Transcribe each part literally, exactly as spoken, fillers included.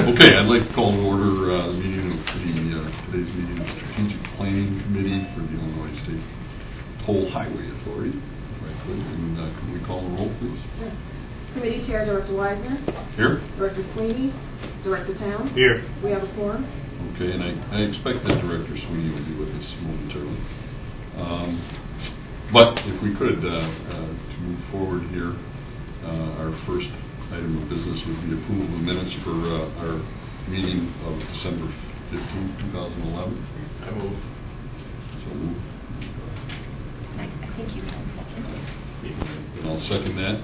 Okay, I'd like to call to order uh, the meeting of the, uh, today's meeting of the Strategic Planning Committee for the Illinois State Toll Highway Authority. Right, good. And uh, can we call the roll, please? Yes. Committee Chair Director Wisener. Here. Director Sweeney. Director Town. Here. We have a quorum. Okay, and I, I expect that Director Sweeney will be with us momentarily. Um, but if we could, uh, uh, to move forward here, uh, our first item of business would be approval of minutes for uh, our meeting of December fifteenth, two thousand eleven. I move. So move. I, I think you have a second. And I'll second that.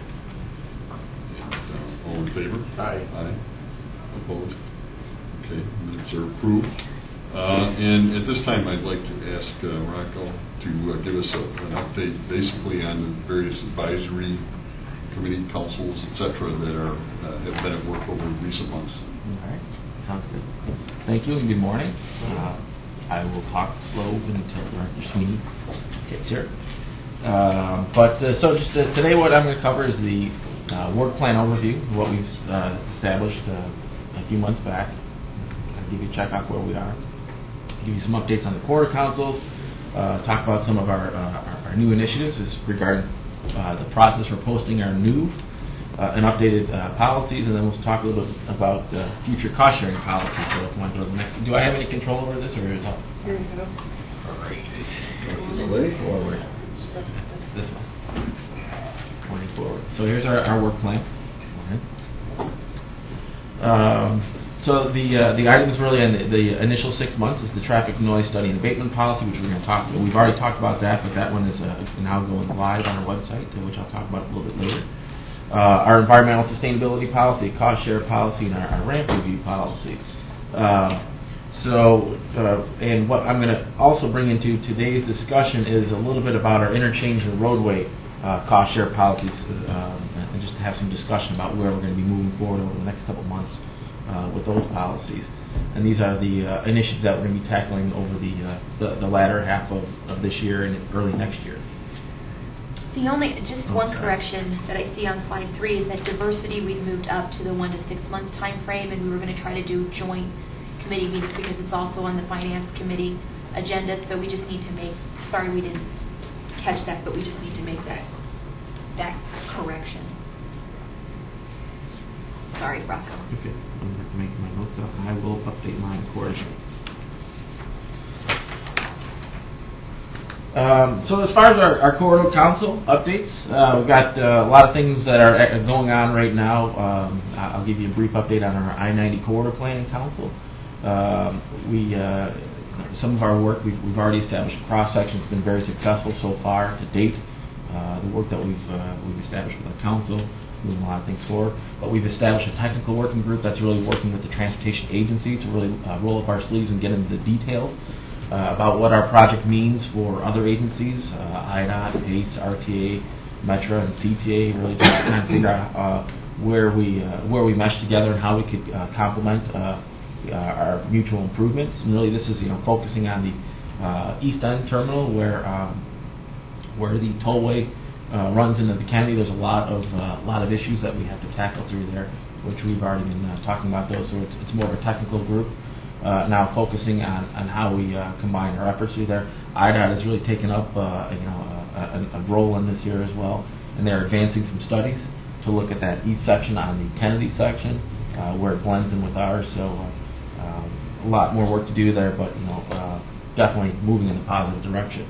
And, uh, all in favor? Aye. Aye. Opposed? Okay, minutes are approved. Uh, and at this time, I'd like to ask uh, Rocco to uh, give us a, an update basically on the various advisory committee, councils, et cetera, that are uh, have been at work over recent months. All right, sounds good. Thank you and good morning. Uh, I will talk slow until Director Sweeney gets here. Uh, but uh, so just uh, today, what I'm going to cover is the uh, work plan overview, what we've uh, established uh, a few months back. I'll give you a check off where we are. Give you some updates on the quarter council. Uh, talk about some of our, uh, our, our new initiatives as regarding Uh, the process for posting our new uh, and updated uh, policies, and then we'll talk a little bit about uh, future cost sharing policies. So if you want to go to the next, do I have any control over this, or is it? Here you go. Forward. Forward. This one. Pointing forward. So here's our, our work plan. Okay. Um, so the uh, the items really in the, the initial six months is the traffic noise study and abatement policy, which we're going to talk about. We've already talked about that, but that one is uh, now going live on our website, which I'll talk about a little bit later. Uh, our environmental sustainability policy, cost share policy, and our, our ramp review policy. Uh, so, uh, and what I'm going to also bring into today's discussion is a little bit about our interchange and roadway uh, cost share policies, um, and just to have some discussion about where we're going to be moving forward over the next couple months. Uh, with those policies, and these are the uh, initiatives that we're going to be tackling over the uh, the, the latter half of, of this year and early next year. The only, just Oh, one sorry. correction that I see on slide three is that diversity we've moved up to the one to six month time frame, and we were going to try to do joint committee meetings because it's also on the finance committee agenda. So we just need to make. Sorry, we didn't catch that, but we just need to make that that correction. Sorry, Rocco. Okay, I'm making my notes up, and I will update mine accordingly. Um, so as far as our, our corridor council updates, uh, we've got uh, a lot of things that are uh, going on right now. Um, I'll give you a brief update on our I ninety corridor planning council. Um, we uh, some of our work we've, we've already established a cross section. It's been very successful so far to date. Uh, the work that we've uh, we've established with the council, moving a lot of things forward. But we've established a technical working group that's really working with the transportation agency to really uh, roll up our sleeves and get into the details uh, about what our project means for other agencies, uh, I D O T, PACE, R T A, Metra, and C T A. Really just trying to figure out uh, where we uh, where we mesh together and how we could uh, complement uh, uh, our mutual improvements. And really, this is you know focusing on the uh, East End terminal where. Um, where the tollway uh, runs into the Kennedy. There's a lot of uh, lot of issues that we have to tackle through there, which we've already been uh, talking about those. So it's, it's more of a technical group uh, now, focusing on, on how we uh, combine our efforts through there. I D O T has really taken up uh, you know a, a, a role in this year as well, and they're advancing some studies to look at that east section on the Kennedy section uh, where it blends in with ours. So uh, um, a lot more work to do there, but you know uh, definitely moving in a positive direction.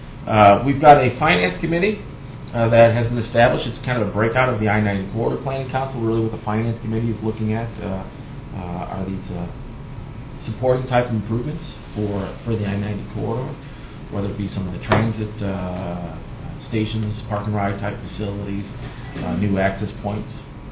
Uh, we've got a finance committee uh, that has been established. It's kind of a breakout of the I ninety Corridor Planning Council. Really what the finance committee is looking at uh, uh, are these uh, supporting type of improvements for, for the I ninety corridor, whether it be some of the transit uh, stations, park and ride type facilities, uh, new access points.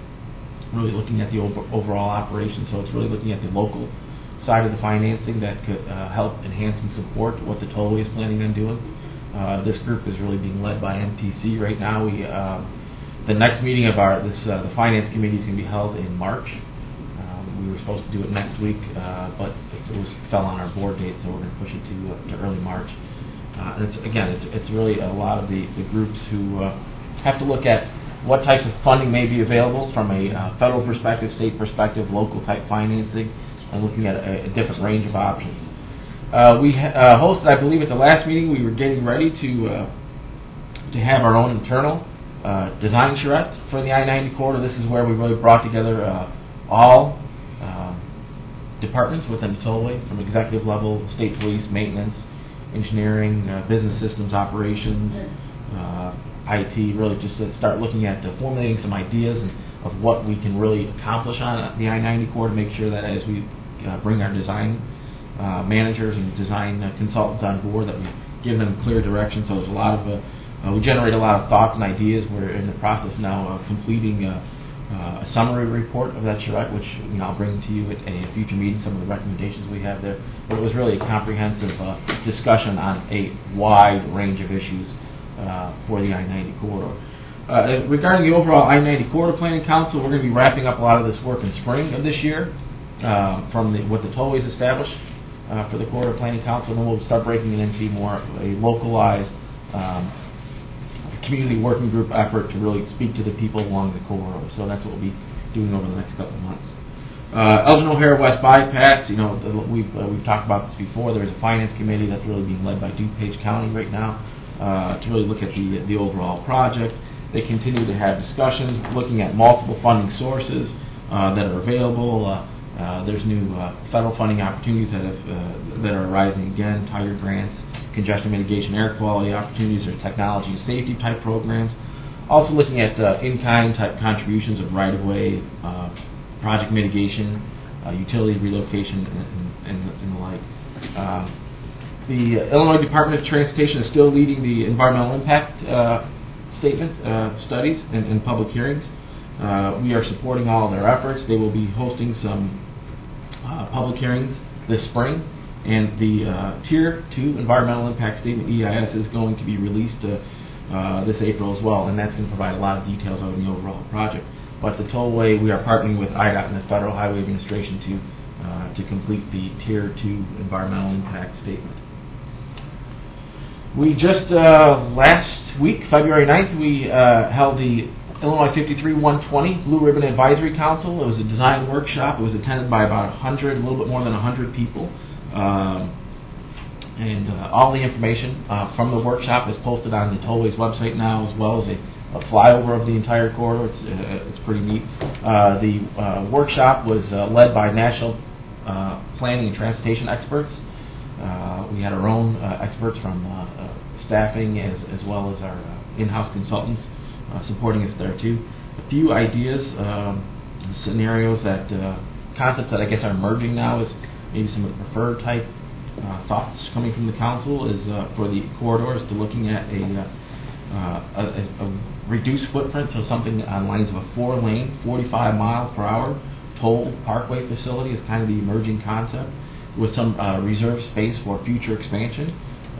Really looking at the over, overall operation. So it's really looking at the local side of the financing that could uh, help enhance and support what the tollway is planning on doing. Uh, this group is really being led by M T C right now. We, uh, the next meeting of our this uh, the finance committee is going to be held in March. Um, we were supposed to do it next week, uh, but it was fell on our board date, so we're going to push it to, uh, to early March. Uh, and it's, again, it's, it's really a lot of the, the groups who uh, have to look at what types of funding may be available from a uh, federal perspective, state perspective, local type financing, and looking at a, a different range of options. Uh, we ha- uh, hosted, I believe, at the last meeting, we were getting ready to uh, to have our own internal uh, design charrette for the I ninety corridor. This is where we really brought together uh, all uh, departments within the tollway, from executive level, state police, maintenance, engineering, uh, business systems, operations, uh, I T, really just to start looking at uh, formulating some ideas and, of what we can really accomplish on the I ninety corridor, make sure that as we uh, bring our design uh, managers and design uh, consultants on board, that we give them clear direction. So there's a lot of, uh, uh, we generate a lot of thoughts and ideas. We're in the process now of completing uh, uh, a summary report of that charrette, which you know, I'll bring to you at a future meeting, some of the recommendations we have there. But it was really a comprehensive uh, discussion on a wide range of issues uh, for the I ninety corridor. Uh, regarding the overall I ninety Corridor Planning Council, we're going to be wrapping up a lot of this work in spring of this year uh, from the, what the tollways established uh, for the Corridor Planning Council, and then we'll start breaking it into more of a localized um, community working group effort to really speak to the people along the corridor. So that's what we'll be doing over the next couple of months. Uh, Elgin O'Hare West Bypass, you know, we've, uh, we've talked about this before. There's a finance committee that's really being led by DuPage County right now uh, to really look at the, the overall project. They continue to have discussions, looking at multiple funding sources uh, that are available. Uh, uh, there's new uh, federal funding opportunities that have uh, that are arising again, tire grants, congestion mitigation, air quality opportunities, or technology and safety type programs. Also looking at uh, in-kind type contributions of right-of-way, uh, project mitigation, uh, utility relocation, and, and, and the like. Uh, the uh, Illinois Department of Transportation is still leading the environmental impact uh, statement uh, studies and, and public hearings. Uh, we are supporting all of their efforts. They will be hosting some uh, public hearings this spring, and the uh, Tier two Environmental Impact Statement, E I S, is going to be released uh, uh, this April as well, and that's going to provide a lot of details on the overall project. But the tollway, we are partnering with I D O T and the Federal Highway Administration to uh, to complete the Tier two Environmental Impact Statement. We just, uh, last week, February ninth, we uh, held the Illinois fifty-three one twenty Blue Ribbon Advisory Council. It was a design workshop. It was attended by about one hundred, a little bit more than one hundred people. Um, and uh, all the information uh, from the workshop is posted on the Tollways website now, as well as a, a flyover of the entire corridor. It's, uh, it's pretty neat. Uh, the uh, workshop was uh, led by national uh, planning and transportation experts. Uh, we had our own uh, experts from uh, uh, staffing as, as well as our uh, in-house consultants uh, supporting us there too. A few ideas, um, scenarios that, uh, concepts that I guess are emerging now is maybe some of the preferred type uh, thoughts coming from the council is uh, for the corridors to looking at a, uh, a, a reduced footprint, so something on lines of a four-lane, forty-five mile per hour toll parkway facility is kind of the emerging concept, with some uh, reserve space for future expansion,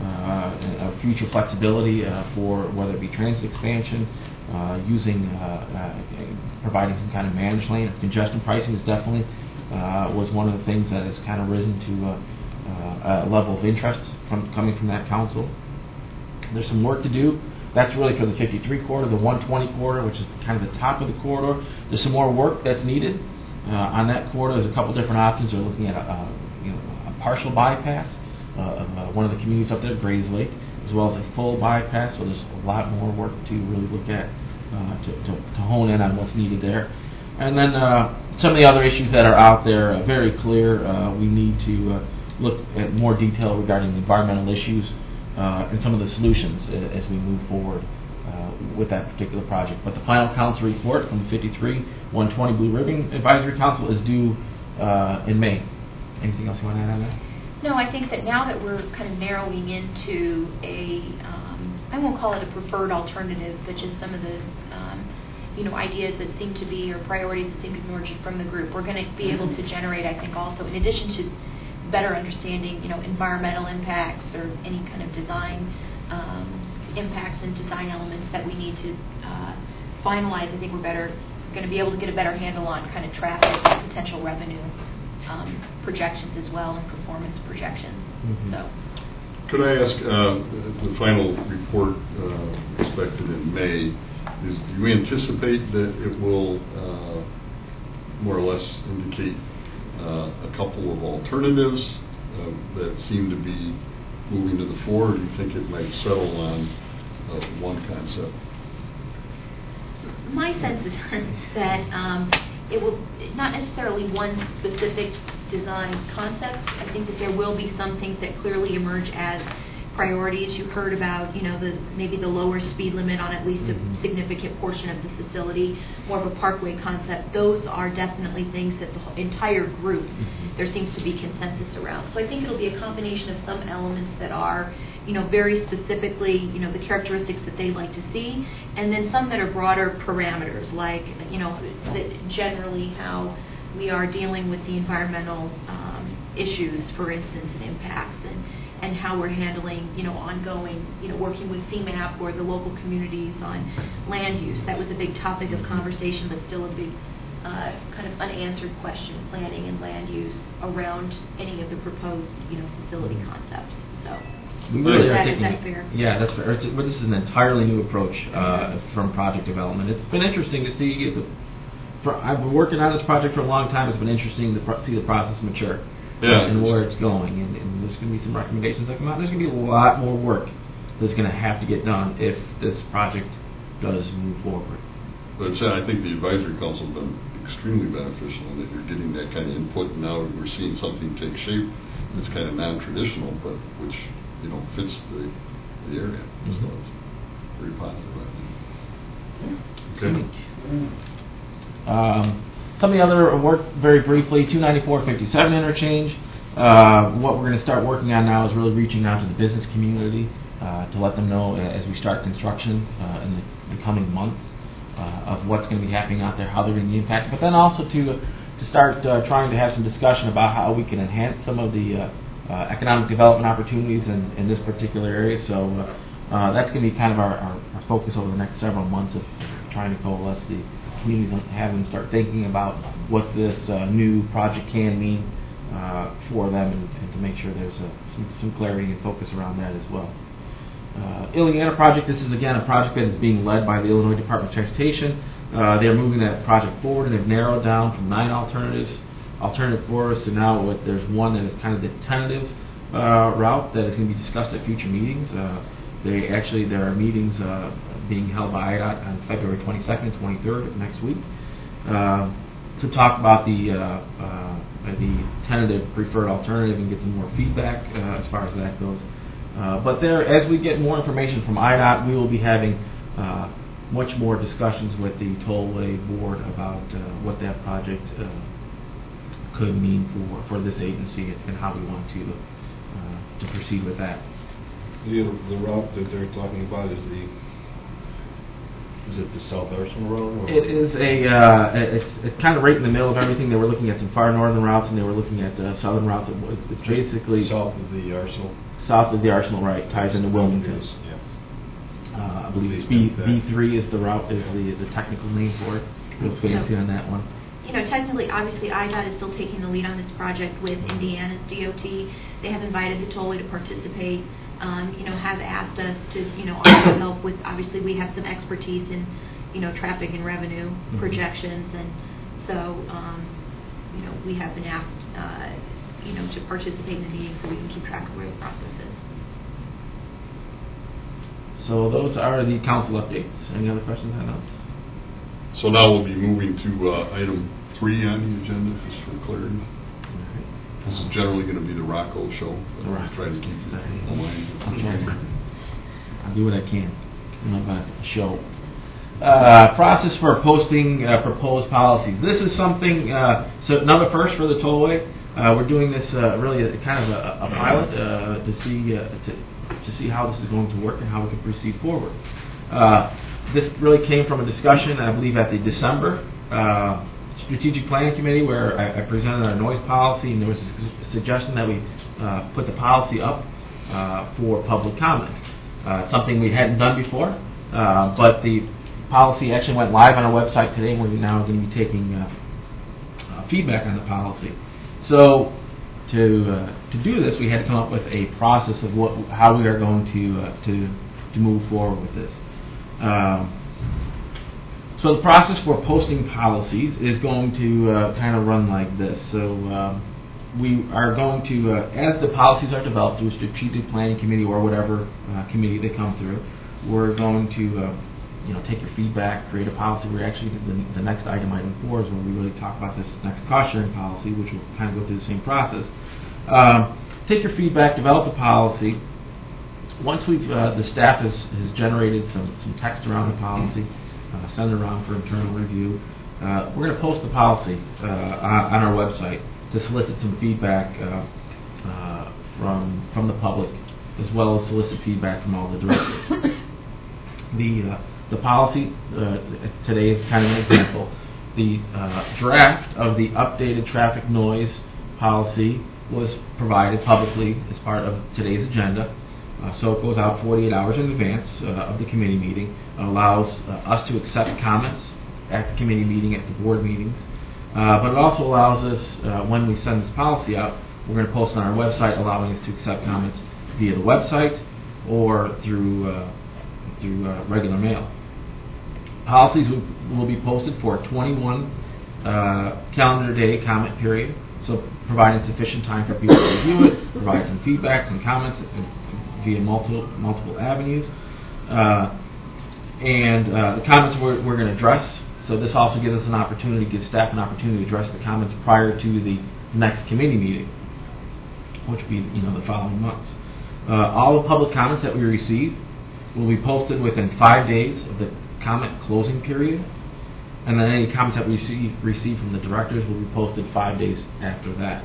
uh, uh, future flexibility uh, for whether it be transit expansion, uh, using, uh, uh, providing some kind of managed lane. Congestion pricing is definitely uh, was one of the things that has kind of risen to uh, uh, a level of interest from coming from that council. There's some work to do. That's really for the fifty-three corridor, the one twenty corridor, which is kind of the top of the corridor. There's some more work that's needed uh, on that corridor. There's a couple different options. They're looking at a, a You know, a partial bypass uh, of uh, one of the communities up there, Grays Lake, as well as a full bypass. So there's a lot more work to really look at uh, to, to, to hone in on what's needed there. And then uh, some of the other issues that are out there, uh, very clear. Uh, we need to uh, look at more detail regarding the environmental issues uh, and some of the solutions uh, as we move forward uh, with that particular project. But the final council report from the fifty-three one twenty Blue Ribbon Advisory Council is due uh, in May. Anything else you want to add on that? No, I think that now that we're kind of narrowing into a, um, I won't call it a preferred alternative, but just some of the, um, you know, ideas that seem to be, or priorities that seem to be emerging from the group, we're going to be able to generate, I think, also, in addition to better understanding, you know, environmental impacts or any kind of design um, impacts and design elements that we need to uh, finalize. I think we're better going to be able to get a better handle on kind of traffic and potential revenue Um, projections as well, and performance projections. Mm-hmm. So, Could I ask, uh, the final report uh, expected in May, is, do you anticipate that it will uh, more or less indicate uh, a couple of alternatives uh, that seem to be moving to the fore, or do you think it might settle on uh, one concept? My sense is that um, it will, not necessarily one specific design concept. I think that there will be some things that clearly emerge as priorities. You heard about, you know, the maybe the lower speed limit on at least a significant portion of the facility, more of a parkway concept. Those are definitely things that the entire group, there seems to be consensus around. So I think it'll be a combination of some elements that are, you know, very specifically, you know, the characteristics that they like to see, and then some that are broader parameters, like, you know, the, generally how we are dealing with the environmental um, issues, for instance, and impacts, and, and how we're handling, you know, ongoing, you know, working with C MAP or the local communities on land use. That was a big topic of conversation, but still a big uh, kind of unanswered question, planning and land use around any of the proposed, you know, facility concepts. So. We really Is are that, thinking, is that fair? Yeah, that's fair. It's, but this is an entirely new approach uh, from project development. It's been interesting to see. The, for, I've been working on this project for a long time. It's been interesting to pro- see the process mature Yeah. uh, and where it's going. And, and there's going to be some recommendations that come out. There's going to be a lot more work that's going to have to get done if this project does move forward. But uh, I think the advisory council has been extremely beneficial in that you're getting that kind of input, and now we're seeing something take shape that's kind of non-traditional, but which, you know, fits the, the area. Mm-hmm. So it's very positive, I think. Okay. Um, some of the other work, very briefly, two ninety-four fifty-seven interchange. Uh, what we're going to start working on now is really reaching out to the business community uh, to let them know as we start construction uh, in the, the coming months uh, of what's going to be happening out there, how they're going to be impacted, but then also to to start uh, trying to have some discussion about how we can enhance some of the uh, uh, economic development opportunities in, in this particular area. So uh, uh, that's going to be kind of our, our, our focus over the next several months of trying to coalesce the communities and have them start thinking about what this uh, new project can mean uh, for them, and, and to make sure there's a, some, some clarity and focus around that as well. Uh, Illiana project, this is again a project that is being led by the Illinois Department of Transportation. Uh, they're moving that project forward, and they've narrowed down from nine alternatives, alternative four to now what, there's one that is kind of the tentative uh, route that is going to be discussed at future meetings. Uh, they actually, there are meetings uh, being held by I D O T on February twenty-second and twenty-third of next week uh, to talk about the uh, uh, the tentative preferred alternative and get some more feedback uh, as far as that goes. Uh, but there, as we get more information from I D O T, we will be having uh, much more discussions with the tollway board about uh, what that project uh, could mean for, for this agency and how we want to uh, to proceed with that. The, the route that they're talking about is the is it the South Arsenal Road? Or? It is a uh, it's, it's kind of right in the middle of everything. They were looking at some far northern routes and they were looking at uh, southern routes. It's basically south of the Arsenal. South of the Arsenal, right? Ties into Wilmington. Yeah. Uh, I believe B B three is the route is the the technical name for it. Real fancy on that one. You know, technically, obviously, I D O T is still taking the lead on this project with Indiana's D O T. They have invited the tollway to participate. Um, you know, have asked us to, you know, also help with. Obviously, we have some expertise in, you know, traffic and revenue mm-hmm. projections, and so, um, you know, we have been asked, uh, you know, to participate in the meeting so we can keep track of where the process is. So those are the council updates. Any other questions on those? So now we'll be moving to uh, item three on the agenda, just for clarity. This is generally going to be the Rocco show. I'll try to keep it in line. I'll do what I can. I'm not going to show. Uh, process for posting uh, proposed policies. This is something, uh, so another first for the tollway. Uh, we're doing this uh, really a, kind of a, a pilot uh, to see uh, to, to see how this is going to work and how we can proceed forward. Uh, this really came from a discussion, I believe, at the December uh, Strategic Planning Committee, where I, I presented our noise policy, and there was a suggestion that we uh, put the policy up uh, for public comment. Uh, something we hadn't done before, uh, but the policy actually went live on our website today. We're now going to be taking uh, uh, feedback on the policy. So to uh, to do this, we had to come up with a process of what how we are going to uh, to to move forward with this. Um, so the process for posting policies is going to uh, kind of run like this. So uh, we are going to, uh, as the policies are developed through a strategic planning committee or whatever uh, committee they come through, we're going to uh, you know take your feedback, create a policy. We're actually the, the next item, item four, is when we really talk about this next cost sharing policy, which will kind of go through the same process. Um, take your feedback, develop a policy. Once we've uh, the staff has, has generated some, some text around the policy, uh, send it around for internal review. Uh, we're going to post the policy uh, on, on our website to solicit some feedback uh, uh, from from the public, as well as solicit feedback from all the directors. the uh, the policy uh, today is kind of an example. The uh, draft of the updated traffic noise policy was provided publicly as part of today's agenda. Uh, so it goes out forty-eight hours in advance uh, of the committee meeting. It allows uh, us to accept comments at the committee meeting, at the board meetings. Uh, but it also allows us, uh, when we send this policy out, we're going to post on our website, allowing us to accept comments via the website or through uh, through uh, regular mail. Policies will, will be posted for a twenty-one uh, calendar day comment period, so providing sufficient time for people to review it, provide some feedback, some comments via multiple multiple avenues, uh, and uh, the comments we're, we're going to address. So this also gives us an opportunity, gives staff an opportunity to address the comments prior to the next committee meeting, which will be you know the following months. Uh, all the public comments that we receive will be posted within five days of the comment closing period, and then any comments that we receive, receive from the directors will be posted five days after that.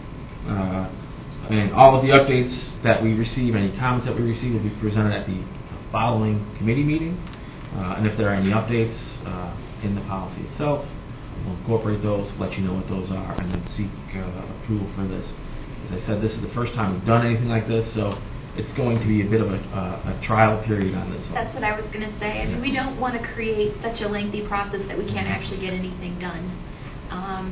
Uh, and all of the updates that we receive, any comments that we receive, will be presented at the following committee meeting. Uh, and if there are any updates uh, in the policy itself, we'll incorporate those, let you know what those are, and then seek uh, approval for this. As I said, this is the first time we've done anything like this, so it's going to be a bit of a, uh, a trial period on this. That's what I was going to say. I mean, we don't want to create such a lengthy process that we can't actually get anything done. Um,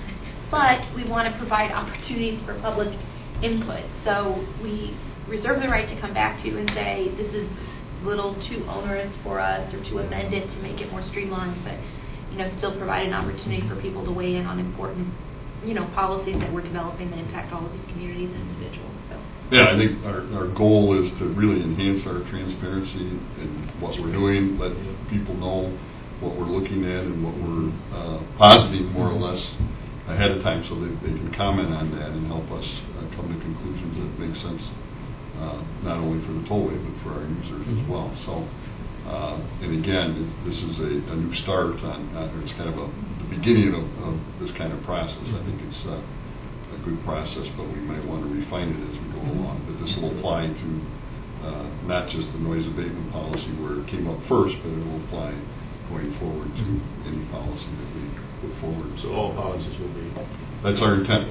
but we want to provide opportunities for public input. So we reserve the right to come back to you and say, this is a little too onerous for us, or to amend it to make it more streamlined, but you know, still provide an opportunity for people to weigh in on important you know, policies that we're developing that impact all of these communities and individuals. So. Yeah, I think our, our goal is to really enhance our transparency in what we're doing, let people know what we're looking at and what we're uh, positing more or less ahead of time, so that they can comment on that and help us uh, come to conclusions that make sense, uh, not only for the tollway but for our users as well. So, uh, and again, it, this is a, a new start on, uh, it's kind of a, the beginning of, of this kind of process. I think it's uh, a good process, but we might want to refine it as we go along. But this will apply to uh, not just the noise abatement policy where it came up first, but it will apply going forward to any policy that we put forward. So all policies will be. That's our intent.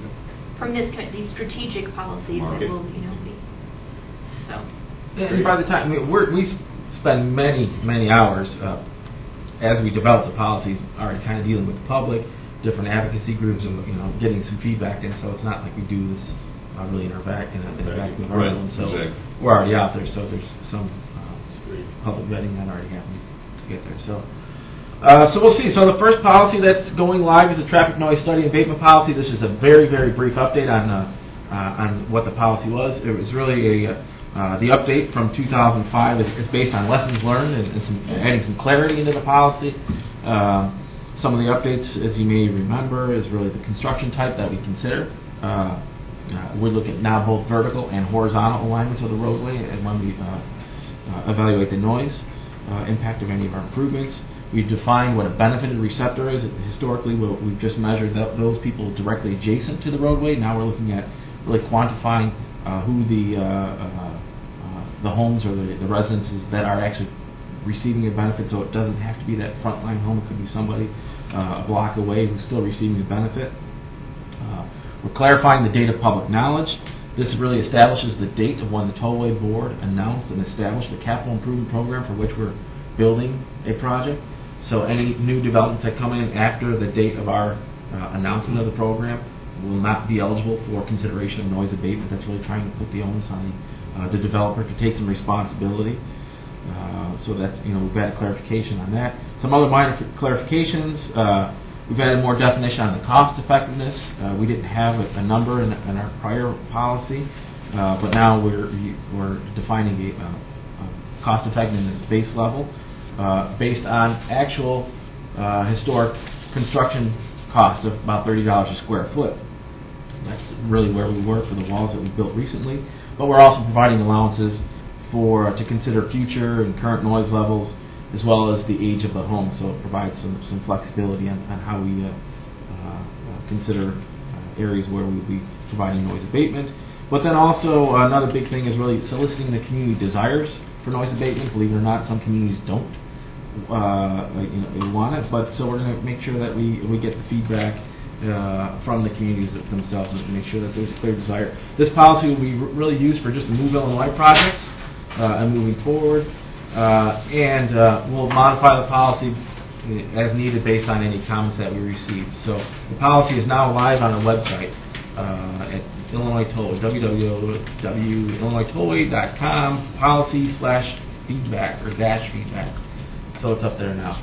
From this, these strategic policies Market. that will, you know, be so. And by the time I mean, we're, we spend many many hours uh, as we develop the policies, already kind of dealing with the public, different advocacy groups, and you know, getting some feedback. And so it's not like we do this uh, really in our back in a, in a vacuum of our Right. own. So Exactly. we're already out there. So there's some uh, public vetting that already happens to get there. So. Uh, so we'll see. So the first policy that's going live is the traffic noise study and abatement policy. This is a very, very brief update on uh, uh, on what the policy was. It was really a uh, the update from two thousand five is, is based on lessons learned and, and some, adding some clarity into the policy. Uh, some of the updates, as you may remember, is really the construction type that we consider. Uh, uh, we look at now both vertical and horizontal alignments of the roadway, and when we uh, uh, evaluate the noise uh, impact of any of our improvements. We've defined what a benefited receptor is. Historically, we've just measured that those people directly adjacent to the roadway. Now we're looking at really quantifying uh, who the uh, uh, uh, the homes or the, the residences that are actually receiving a benefit. So it doesn't have to be that frontline home. It could be somebody uh, a block away who's still receiving the benefit. Uh, we're clarifying the date of public knowledge. This really establishes the date of when the Tollway Board announced and established the capital improvement program for which we're building a project. So any new developments that come in after the date of our uh, announcement of the program will not be eligible for consideration of noise abatement. That's really trying to put the onus on the, uh, the developer to take some responsibility. Uh, so that's, you know, we've added clarification on that. Some other minor clarifications. Uh, we've added more definition on the cost effectiveness. Uh, we didn't have a, a number in, in our prior policy, uh, but now we're we're defining a, a cost effectiveness base level uh, based on actual uh, historic construction cost of about thirty dollars a square foot. That's really where we were for the walls that we built recently. But we're also providing allowances for to consider future and current noise levels, as well as the age of the home. So it provides some, some flexibility on, on how we uh, uh, consider uh, areas where we'll be providing noise abatement. But then also uh, another big thing is really soliciting the community desires for noise abatement. Believe it or not, some communities don't uh, you know, they want it. But so we're going to make sure that we we get the feedback uh, from the communities themselves and make sure that there's a clear desire. This policy will be really used for just the Move Illinois projects uh, and moving forward. Uh, and uh, we'll modify the policy as needed based on any comments that we receive. So the policy is now live on the website uh, at Illinois Tollway, w w w dot illinois tollway dot com, policy slash feedback or dash feedback. So it's up there now.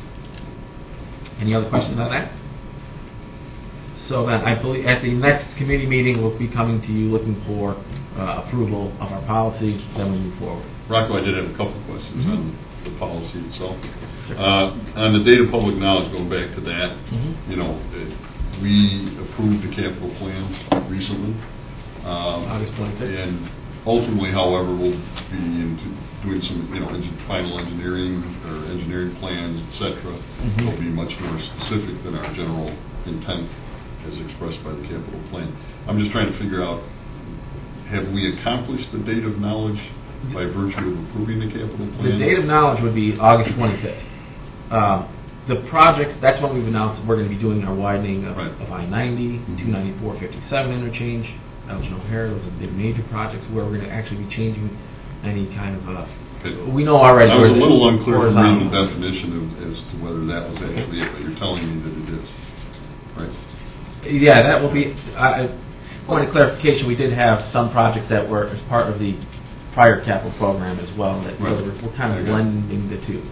Any other questions on that? So then I believe at the next committee meeting we'll be coming to you looking for uh, approval of our policy, then we move forward. Rocco, I did have a couple of questions Mm-hmm. on the policy itself. Sure. Uh, on the data public knowledge, going back to that, Mhm. you know, it, we approved the capital plan recently. Um, August twenty-fifth. And ultimately, however, we'll be into doing some, you know, engin- final engineering or engineering plans, et cetera. Mhm. Will be much more specific than our general intent as expressed by the capital plan. I'm just trying to figure out, have we accomplished the date of knowledge by virtue of approving the capital plan? The date of knowledge would be August twenty-fifth. Um, the projects, that's when we've announced we're going to be doing our widening of, Right. of I ninety, Mhm. two ninety-four fifty-seven interchange, Elgin O'Hare. Those are the major projects where we're going to actually be changing any kind of, uh, Okay. we know already. I was where a the little unclear from reading horizontal- the definition of, as to whether that was actually it, but you're telling me that it is, right? Yeah, that will be, I, I- point of clarification, we did have some projects that were as part of the prior capital program as well, that so Right. we're, we're kind of Okay. blending the two.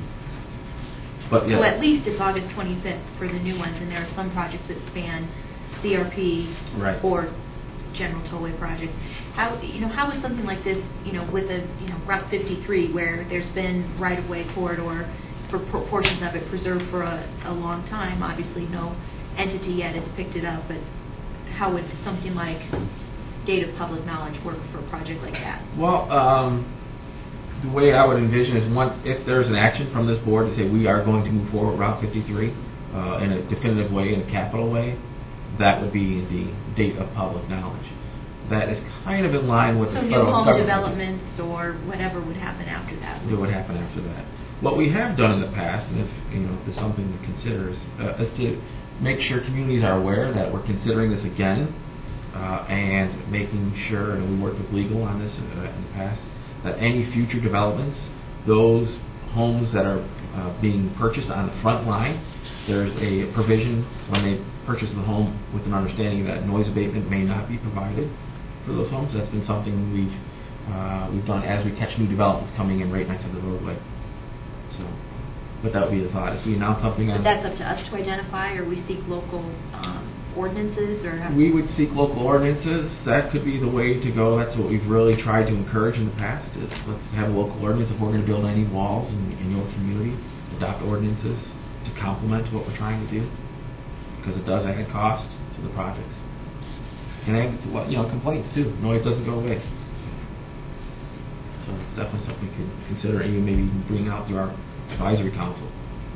But yeah. So at least it's August twenty-fifth for the new ones, and there are some projects that span C R P Right. or general tollway projects. How, you know, how is something like this, you know, with a, you know, Route fifty-three, where there's been right-of-way corridor for por- portions of it preserved for a, a long time, obviously no entity yet has picked it up, but how would something like date of public knowledge work for a project like that? Well, um, the way I would envision is once, if there's an action from this board to say we are going to move forward Route fifty-three uh, in a definitive way, in a capital way, that would be the date of public knowledge. That is kind of in line with So the new federal home government. developments or whatever would happen after that? What would happen after that? What we have done in the past, and if you know, if there's something to consider, is, uh, is to make sure communities are aware that we're considering this again, uh, and making sure, and we worked with legal on this uh, in the past, that any future developments, those homes that are uh, being purchased on the front line, there's a provision when they purchase the home with an understanding that noise abatement may not be provided for those homes. That's been something we've uh, we've done as we catch new developments coming in right next to the roadway. So, but that would be the thought. If we announce something on, But that's up to us to identify, or we seek local um, ordinances, or have... we would seek local ordinances. That could be the way to go. That's what we've really tried to encourage in the past. Is let's have a local ordinance if we're going to build any walls in, in your community. Adopt ordinances to complement what we're trying to do, because it does add cost to the projects. And add, well, you know, complaints too. Noise doesn't go away. So it's definitely something we could consider, and even maybe even bring out through our advisory council.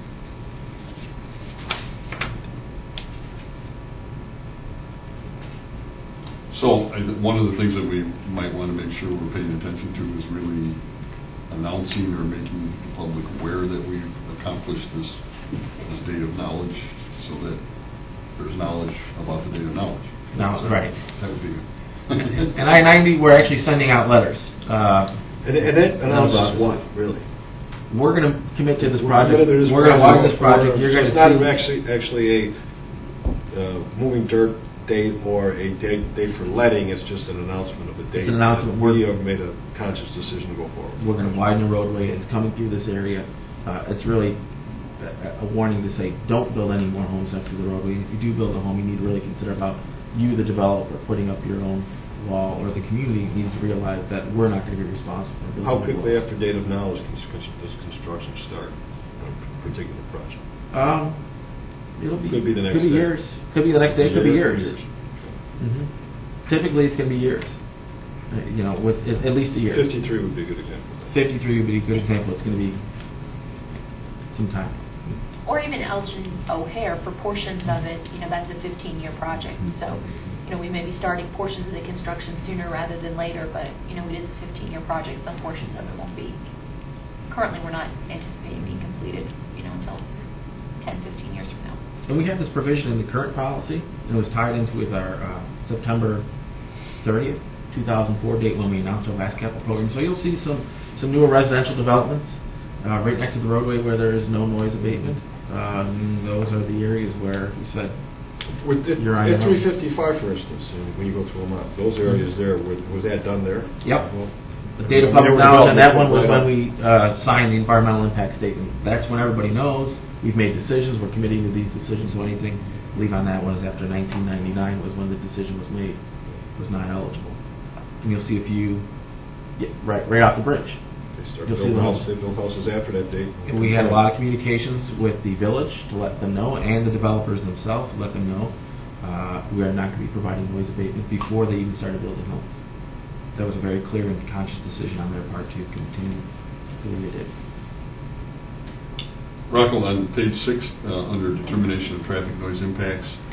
So, I, th- one of the things that we might want to make sure we're paying attention to is really announcing or making the public aware that we've accomplished this, this date of knowledge, so that there's knowledge about the date of knowledge. Now, right. That would be good. And I ninety, we're actually sending out letters. Uh, And, and that announces what, really? we're going to commit to this We're project. committed to this We're going to walk this project. project. You're So going it's to not see. actually, actually a uh, moving dirt date or a date, date for letting, it's just an announcement of a date. an announcement. We have made a conscious decision to go forward. We're going to widen the roadway. It's coming through this area. Uh, it's really a, a warning to say, don't build any more homes next to the roadway. If you do build a home, you need to really consider about you, the developer, putting up your own wall, or the community needs to realize that we're not going to be responsible for building How the quickly wall. after date of now does cons- does construction start on a particular project? Um, it'll be Could be the next could be day. years. Could be the next day. Could be Year- years. hmm Typically, it's going to be years. Uh, you know, with at, at least a year. fifty-three would be a good example. Fifty-three would be a good example. It's going to be some time. Or even Elgin O'Hare, for portions of it, you know, that's a fifteen-year project. So, you know, we may be starting portions of the construction sooner rather than later, but, you know, it is a fifteen-year project. Some portions of it won't be. Currently, we're not anticipating being completed, you know, until ten, fifteen years from now. And we have this provision in the current policy, and it was tied into with our uh, September thirtieth, two thousand four date when we announced our last capital program. So you'll see some, some newer residential developments uh, right next to the roadway where there is no noise abatement. Um, those are the areas where we said, With it- Your At item. three fifty-five, for instance, and when you go through Vermont, those areas there, was was that done there? Yep. Well, the data we public never knowledge, and that one developed was it, when right. we uh, signed the environmental impact statement. That's when everybody knows we've made decisions, we're committing to these decisions, so anything, I believe on that one is after nineteen ninety-nine was when the decision was made, was not eligible. And you'll see a few, yeah, right, right off the bridge. They start You'll see building the houses, they build houses after that date. And we had a lot of communications with the village to let them know, and the developers themselves to let them know, uh, we are not going to be providing noise abatement before they even started building homes. That was a very clear and conscious decision on their part to continue the way they did. Rockwell, on page six, uh, under determination of traffic noise impacts,